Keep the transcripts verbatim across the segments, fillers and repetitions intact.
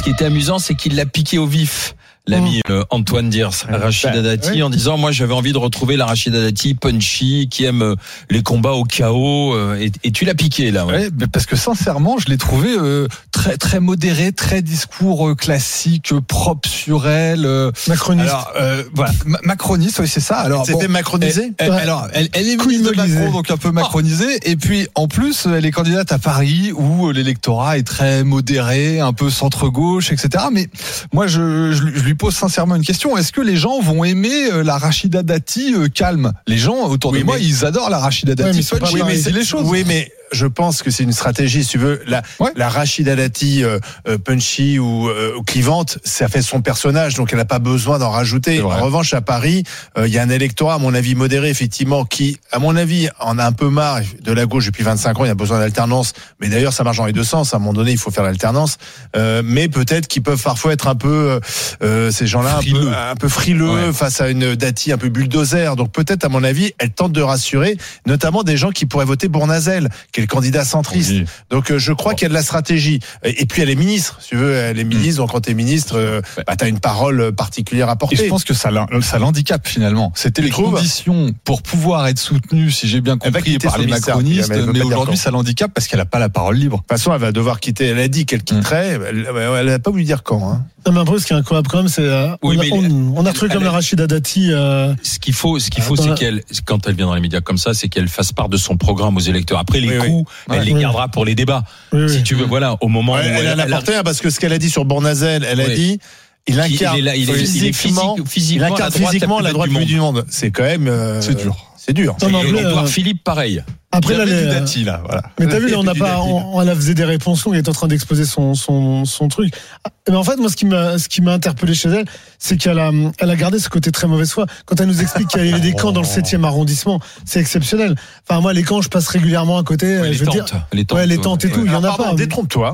qui était amusant, c'est qu'il l'a piqué au vif. L'ami euh, Antoine Diers, Rachida Dati, oui. en disant moi j'avais envie de retrouver la Rachida Dati punchy, qui aime euh, les combats au chaos, euh, et, et tu l'as piqué là. Ouais. Ouais, parce que sincèrement, je l'ai trouvé euh, très très modéré, très discours euh, classique, euh, propre sur elle. Euh, macroniste. Alors euh, voilà, ma- macroniste, oui c'est ça. Alors c'était bon, macronisé. Elle, elle, ouais. Alors elle, elle est ministre de Macron, donc un peu macronisée. Et puis en plus, elle est candidate à Paris où l'électorat est très modéré, un peu centre gauche, et cetera. Mais moi je, je, je lui pose sincèrement une question. Est-ce que les gens vont aimer la Rachida Dati euh, calme? Les gens autour oui, de moi, mais... ils adorent la Rachida Dati. Ouais, mais oui, mais c'est les choses. Oui, mais je pense que c'est une stratégie. Si tu veux, la, ouais. la Rachida Dati euh, euh, punchy ou euh, clivante, ça fait son personnage, donc elle n'a pas besoin d'en rajouter. En revanche, à Paris, il euh, y a un électorat, à mon avis, modéré, effectivement, qui, à mon avis, en a un peu marre de la gauche depuis vingt-cinq ans. Il y a besoin d'alternance. Mais d'ailleurs, ça marche dans les deux sens. À un moment donné, il faut faire l'alternance. Euh, mais peut-être qu'ils peuvent parfois être un peu euh, ces gens-là un peu, un peu frileux ouais. face à une Dati un peu bulldozer. Donc peut-être, à mon avis, elle tente de rassurer, notamment des gens qui pourraient voter Bournazel, qui est le candidat centriste. Oui. Donc euh, je crois qu'il y a de la stratégie. Et, et puis elle est ministre, si tu veux, elle est ministre. Donc quand t'es ministre, euh, bah, t'as une parole particulière à porter. Et je pense que ça, ça l'handicape finalement. C'était les trouves conditions pour pouvoir être soutenue, si j'ai bien compris, par les macronistes. Mais, mais aujourd'hui, ça l'handicape parce qu'elle n'a pas la parole libre. De toute façon, elle va devoir quitter. Elle a dit qu'elle quitterait. Mmh. Elle n'a pas voulu dire quand. Hein. Non, mais après, ce qui est incroyable quand même, c'est euh, oui, on, a, on, on a retrouvé comme la Rachida Dati. Euh, ce qu'il faut, ce qu'il faut, c'est la... qu'elle, quand elle vient dans les médias comme ça, c'est qu'elle fasse part de son programme aux électeurs. Après les oui, coups, oui. elle ouais, les oui. gardera pour les débats. Oui, si oui. tu veux, voilà, au moment ouais, où elle, elle a apporté, a... parce que ce qu'elle a dit sur Bournazel, elle oui. a dit. Il incarne, il est, il est, physiquement, il est physiquement, il incarne la physiquement la droite du monde. C'est quand même, euh, c'est dur. C'est dur. Et Edouard euh... Philippe, pareil. Après là, les... Dati, là, voilà. Mais t'as vu, là, on n'a pas, on, on a faisait des réponses longues, il est en train d'exposer son, son, son truc. Mais en fait, moi, ce qui m'a, ce qui m'a interpellé chez elle, c'est qu'elle a, elle a gardé ce côté très mauvaise foi. Quand elle nous explique qu'il y a des camps dans le septième arrondissement, c'est exceptionnel. Enfin, moi, les camps, je passe régulièrement à côté. Ouais, je veux tentes, dire, les tentes, ouais, les tentes et tout, il y en a pas. Détrompe-toi.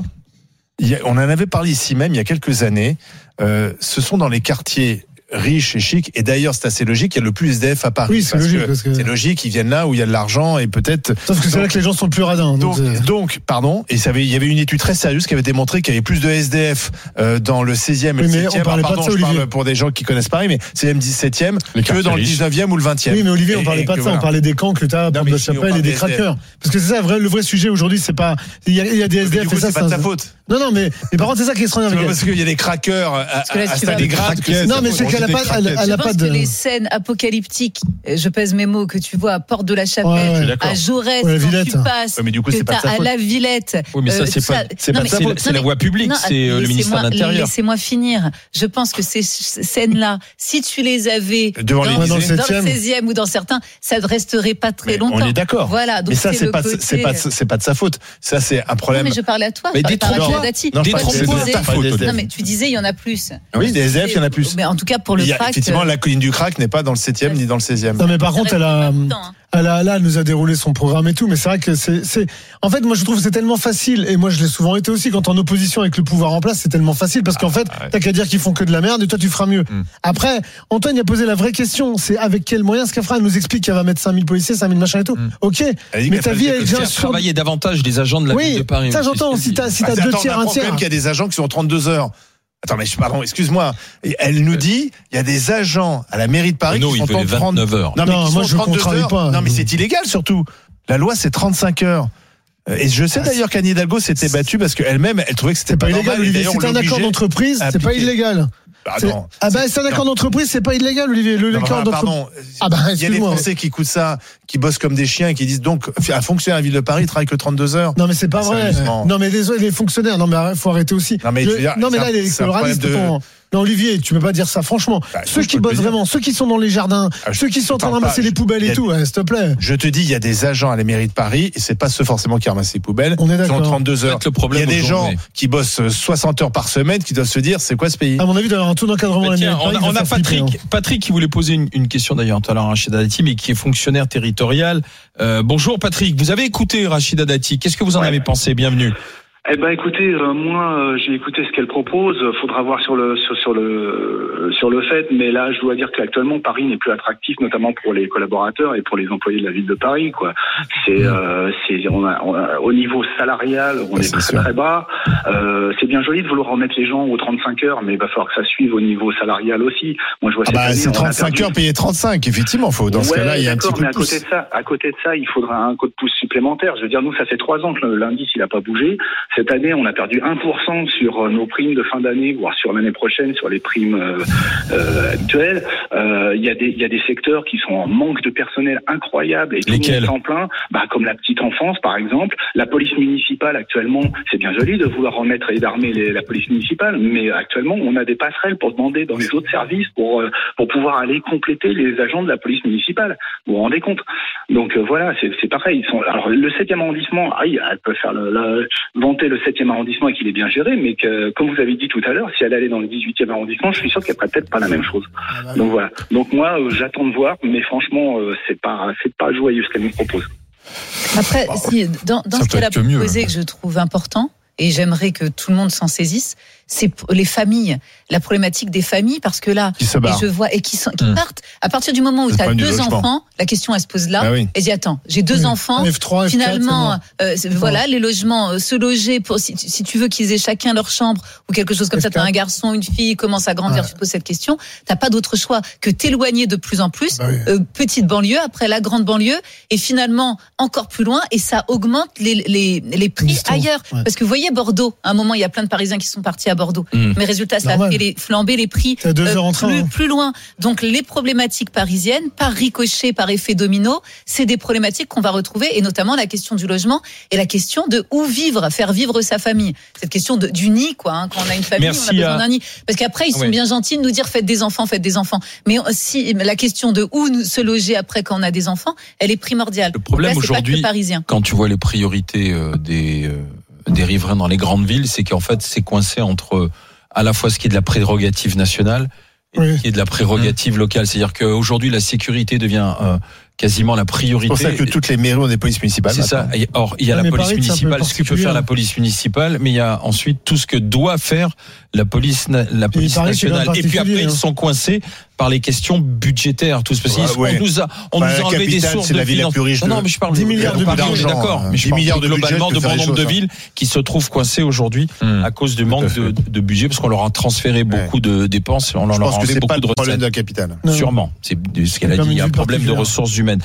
On en avait parlé ici même il y a quelques années. Euh, ce sont dans les quartiers riches et chics, et d'ailleurs c'est assez logique, il y a le plus S D F à Paris. Oui, c'est parce logique. Que parce que... C'est logique, ils viennent là où il y a de l'argent et peut-être. Sauf que c'est donc, là que les gens sont le plus radins. Donc, donc, donc pardon, et ça avait, il y avait une étude très sérieuse qui avait démontré qu'il y avait plus de S D F euh, dans le seizième et oui, le septième. On parlait ah, pardon, pas de ça, je Olivier. parle pour des gens qui connaissent Paris, mais seizième, dix-septième que dans le dix-neuvième ou le vingtième. Oui, mais Olivier, on parlait et, pas et de ça, voilà. On parlait des camps que tu as, Porte de Chapelle et des craqueurs. Parce que c'est ça, vrai, le vrai sujet aujourd'hui, c'est pas. Il y a, il y a des S D F, et ça, c'est pas de ta faute. Non, non, mais, mais par contre, c'est ça qui est extraordinaire. Parce qu'il y a des craqueurs à Stalingrad. Non, mais c'est qu'elle a pas, elle a pas de. Les scènes apocalyptiques, je pèse mes mots, que tu vois à Porte de la Chapelle, à Jaurès, quand tu passes, que t'as à la Villette. Oui, mais ça, c'est pas, c'est pas, c'est la voie publique, c'est le ministère de l'Intérieur. Laissez-moi finir. Je pense que ces scènes-là, si tu les avais dans le seizième ou dans certains, ça ne resterait pas très longtemps. On est d'accord. Voilà. Mais ça, c'est pas, c'est pas, c'est pas de sa faute. Ça, c'est un problème. Non, mais je parlais à toi. Mais détrompe-toi. Détrompe-toi. Non, mais tu disais, il y en a plus. Oui, des S D F, il y en a plus. Mais en tout cas, pour le crack. Effectivement, la colline du crack n'est pas dans le septième ni dans le seizième. Non, mais par contre, elle a, elle a, là, elle nous a déroulé son programme et tout, mais c'est vrai que c'est, c'est, en fait, moi, je trouve que c'est tellement facile, et moi, je l'ai souvent été aussi, quand en opposition avec le pouvoir en place, c'est tellement facile, parce qu'en fait, ah, ouais. t'as qu'à dire qu'ils font que de la merde, et toi, tu feras mieux. Mm. Après, Antoine, il a posé la vraie question, c'est avec quels moyens ce qu'elle fera? Elle nous explique qu'elle va mettre cinq mille policiers, cinq mille machins et tout. Mm. Ok. Mais ta vie, elle est déjà sur... travailler davantage les agents de la oui, ville de Paris. Ça, j'entends, si t'as, si t'as deux tiers, un tiers. Même qu'il y a des agents qui sont trente-deux heures. Attends, mais pardon, excuse-moi. Elle nous dit, il y a des agents à la mairie de Paris non, qui sont en trente-neuf heures. Non, mais non, qui moi, sont je trente-deux heures. Pas. Non, mais c'est illégal surtout. La loi, c'est trente-cinq heures. Et je sais d'ailleurs qu'Anne Hidalgo s'était battue parce qu'elle-même, elle trouvait que c'était pas, pas illégal. Olivier, c'est un accord d'entreprise, c'est pas illégal. Ah, c'est, non, ah bah c'est un accord d'entreprise, c'est pas illégal, Olivier. Le non, accord pardon. Ah bah, il y a des Français qui écoutent ça, qui bossent comme des chiens et qui disent donc un fonctionnaire à la ville de Paris travaille que trente-deux heures. Non mais c'est pas ah, vrai. Non mais désolé, les fonctionnaires, non mais il faut arrêter aussi. Non mais, le, dire, non, mais là les coloralistes. De... Non Olivier, tu peux pas dire ça franchement. Bah, ceux qui bossent vraiment, ceux qui sont dans les jardins, ah, ceux qui sont en train de ramasser pas, les poubelles et tout, s'il te plaît. Je te dis, il y a des agents à la mairie de Paris et c'est pas ceux forcément qui ramassent les poubelles. On est d'accord. Qui ont trente-deux heures. Il y a des gens qui bossent soixante heures par semaine qui doivent se dire c'est quoi ce pays? À mon avis, d'avoir un taux d'encadrement. Tiens, on a, on a Patrick, flipper, hein. Patrick qui voulait poser une, une question d'ailleurs tout à l'heure à Rachida Dati, mais qui est fonctionnaire territorial. Euh, bonjour Patrick, vous avez écouté Rachida Dati. Qu'est-ce que vous en ouais. avez pensé? Bienvenue. Eh ben écoutez, euh, moi euh, j'ai écouté ce qu'elle propose. Faudra voir sur le sur, sur le sur le fait, mais là je dois dire qu'actuellement Paris n'est plus attractif, notamment pour les collaborateurs et pour les employés de la ville de Paris. Quoi, c'est euh, c'est on a, on a, au niveau salarial, on ouais, est, est très très bas. Euh, c'est bien joli de vouloir remettre les gens aux trente-cinq heures, mais il va falloir que ça suive au niveau salarial aussi. Moi je vois. Ah bah, année, c'est trente-cinq heures payé trente-cinq, effectivement. Faut dans ouais, ce cas-là il y a un petit coup mais de pouce. à côté de ça, à côté de ça, il faudra un coup de pouce supplémentaire. Je veux dire, nous ça fait trois ans que l'indice il a pas bougé. Cette année, on a perdu un pour cent sur nos primes de fin d'année, voire sur l'année prochaine, sur les primes euh, euh, habituelles. Il euh, y a des, il y a des secteurs qui sont en manque de personnel incroyable et tout le monde s'en plaint. Bah, comme la petite enfance, par exemple. La police municipale, actuellement, c'est bien joli de vouloir remettre et d'armer les, la police municipale, mais actuellement, on a des passerelles pour demander dans les autres services pour, euh, pour pouvoir aller compléter les agents de la police municipale. Vous vous rendez compte? Donc euh, voilà, c'est, c'est pareil. Ils sont, alors le septième arrondissement, ah, elle peut faire le, la, vanter le septième arrondissement et qu'il est bien géré, mais que, comme vous avez dit tout à l'heure, si elle allait dans le dix-huitième arrondissement, je suis sûr qu'elle ferait peut-être pas la même chose. Donc voilà. Donc moi, euh, j'attends de voir, mais franchement, euh, c'est pas, c'est pas joyeux ce qu'elle nous propose. Après, si, dans, dans ce qu'elle a proposé, que, que je trouve important, et j'aimerais que tout le monde s'en saisisse, c'est les familles, la problématique des familles, parce que là, qui se barrent. Et je vois, et qui, sont, qui mmh. partent, à partir du moment où tu as deux enfants, la question elle se pose là, ah oui. et dis attends, j'ai deux mmh. enfants, F trois, finalement, F quatre, euh, voilà, les logements, euh, se loger, pour, si, si tu veux qu'ils aient chacun leur chambre, ou quelque chose comme F quatre. Ça, t'as un garçon, une fille, commence à grandir, ouais. tu te poses cette question, t'as pas d'autre choix que t'éloigner de plus en plus, bah oui. euh, petite banlieue, après la grande banlieue, et finalement, encore plus loin, et ça augmente les, les, les prix Distance. ailleurs. Ouais. Parce que vous voyez Bordeaux, à un moment, il y a plein de Parisiens qui sont partis à Bordeaux, mmh. mais résultat, ça Normal. a fait les, flamber les prix euh, plus, hein. plus loin. Donc, les problématiques parisiennes, par ricochet, par effet domino, c'est des problématiques qu'on va retrouver, et notamment la question du logement et la question de où vivre, faire vivre sa famille. Cette question de, du nid, quoi. Hein, quand on a une famille, Merci on a besoin à... d'un nid. Parce qu'après, ils sont ouais. bien gentils de nous dire faites des enfants, faites des enfants. Mais si la question de où se loger après quand on a des enfants, elle est primordiale. Le problème là, aujourd'hui, quand tu vois les priorités euh, des euh, des riverains dans les grandes villes, c'est qu'en fait, c'est coincé entre à la fois ce qui est de la prérogative nationale et oui. ce qui est de la prérogative mmh. locale. C'est-à-dire qu'aujourd'hui, la sécurité devient euh, quasiment la priorité. C'est pour ça que toutes les mairies ont des polices municipales. C'est ça. Or, il y a ah, la police Paris, municipale, ce que peut faire la police municipale, mais il y a ensuite tout ce que doit faire la police, la police Paris, nationale. Et puis après, hein. ils sont coincés par les questions budgétaires, tout ceci. Ah, ouais. On nous a, on bah, nous a enlevé des sources de finances. Non, non, mais je parle dix milliards de d'argent. D'accord, mais je parle globalement de bon nombre de villes qui se trouvent coincées aujourd'hui à cause du manque de budget, parce qu'on leur a transféré beaucoup de dépenses, on leur a enlevé beaucoup de recettes. Je pense que c'est pas le problème de la capitale. Sûrement. C'est ce qu'elle a dit. Il y a un problème de ressources humaines.